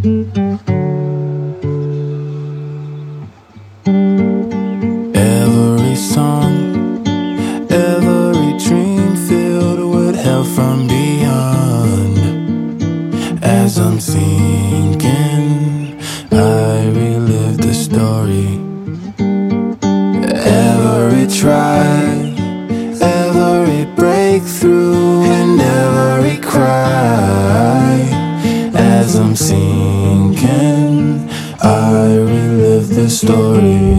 Every song, every dream filled with help from beyond. As I'm sinking, I relive the story. Every try, every breakthrough, and every cry. As I'm sinking, I relive the story.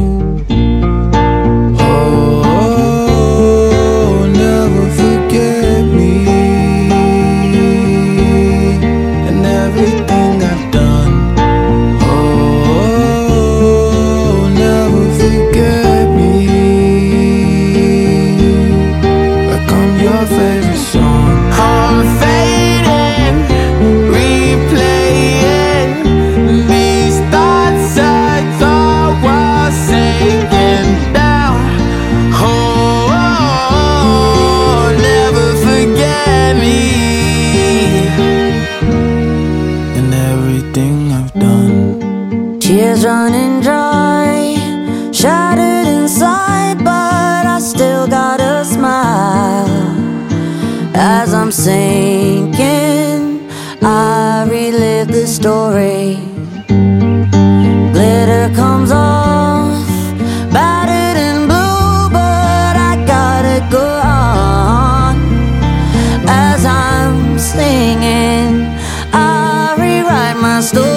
Tears running dry, shattered inside, but I still got a smile. As I'm sinking, I relive the story. Glitter comes off, battered and blue, but I gotta go on. As I'm singing, I rewrite my story.